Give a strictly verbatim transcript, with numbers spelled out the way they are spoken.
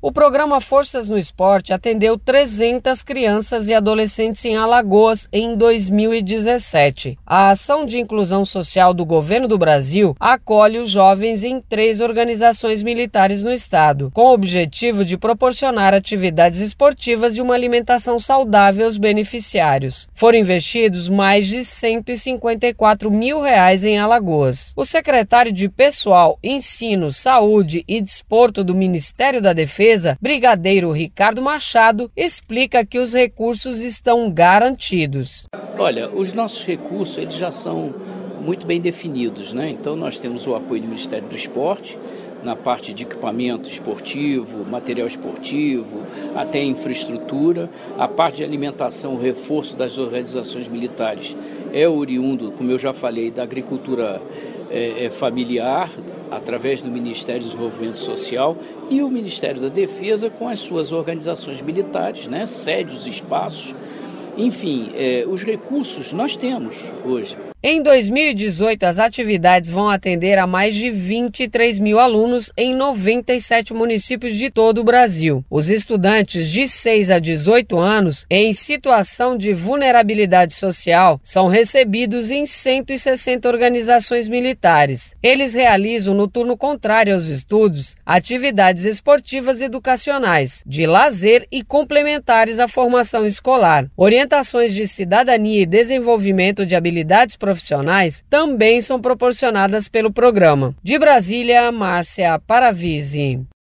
O programa Forças no Esporte atendeu trezentas crianças e adolescentes em Alagoas em dois mil e dezessete. A ação de inclusão social do governo do Brasil acolhe os jovens em três organizações militares no estado, com o objetivo de proporcionar atividades esportivas e uma alimentação saudável aos beneficiários. Foram investidos mais de cento e cinquenta e quatro mil reais em Alagoas. O secretário de Pessoal, Ensino, Saúde e Desporto do Ministério da Defesa, brigadeiro Ricardo Machado, explica que os recursos estão garantidos. Olha, os nossos recursos eles já são muito bem definidos, né? Então nós temos o apoio do Ministério do Esporte, na parte de equipamento esportivo, material esportivo, até infraestrutura. A parte de alimentação, o reforço das organizações militares é oriundo, como eu já falei, da agricultura é, é, familiar, através do Ministério do Desenvolvimento Social e o Ministério da Defesa com as suas organizações militares, né, sedes, espaços. Enfim, é, os recursos nós temos hoje. Em dois mil e dezoito, as atividades vão atender a mais de vinte e três mil alunos em noventa e sete municípios de todo o Brasil. Os estudantes de seis a dezoito anos, em situação de vulnerabilidade social, são recebidos em cento e sessenta organizações militares. Eles realizam, no turno contrário aos estudos, atividades esportivas e educacionais, de lazer e complementares à formação escolar. Orientações de cidadania e desenvolvimento de habilidades profissionais profissionais também são proporcionadas pelo programa. De Brasília, Márcia Paravisi.